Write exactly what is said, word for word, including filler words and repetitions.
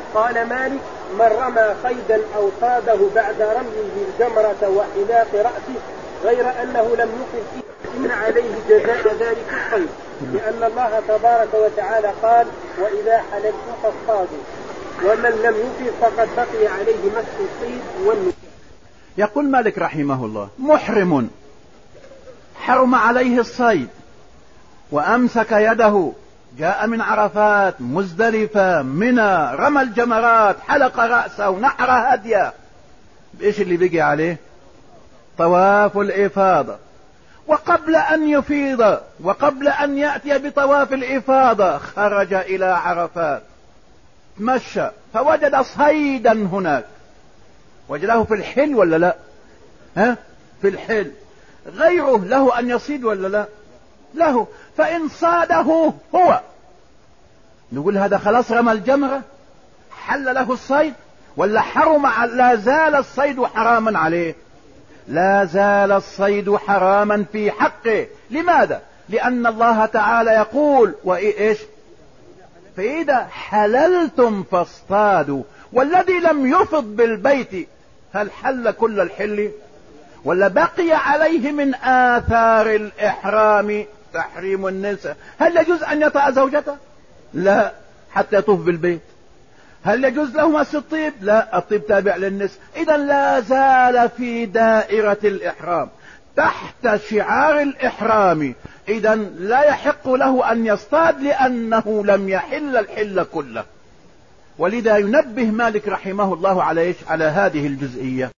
قال مالك: من رمى صيدا أو صاده بعد رميه الجمرة وحلاق رأسه غير أنه لم يقل فيه إن عليه جزاء ذلك الصيد، لأن الله تبارك وتعالى قال: وإذا حللتم فاصطادوا، ومن لم يفل فقد بقي عليه مسح الصيد والنسك. يقول مالك رحمه الله: محرم حرم عليه الصيد وأمسك يده، جاء من عرفات، مزدلفة، منى، رمى الجمرات، حلق رأسه، نحر هديه، ايش اللي بيجي عليه؟ طواف الإفاضة. وقبل أن يفيض وقبل أن يأتي بطواف الإفاضة خرج إلى عرفات، تمشى فوجد صيدا هناك، وجده في الحل ولا لا؟ ها؟ في الحل. غيره له أن يصيد ولا لا؟ له. فإن صاده هو نقول هذا خلاص رمى الجمرة، حل له الصيد ولا حرم؟ لا زال الصيد حراما عليه، لا زال الصيد حراما في حقه. لماذا؟ لأن الله تعالى يقول: وإيش؟ فإذا حللتم فاصطادوا. والذي لم يفض بالبيت هل حل كل الحل ولا بقي عليه من آثار الإحرام تحريم النساء؟ هل يجوز أن يطأ زوجته؟ لا، حتى يطوف بالبيت. هل يجوز له مس الطيب؟ لا، الطيب تابع للنساء. إذا لا زال في دائرة الإحرام تحت شعار الإحرام. إذا لا يحق له أن يصطاد لأنه لم يحل الحل كله. ولذا ينبه مالك رحمه الله على إيش؟ على هذه الجزئية.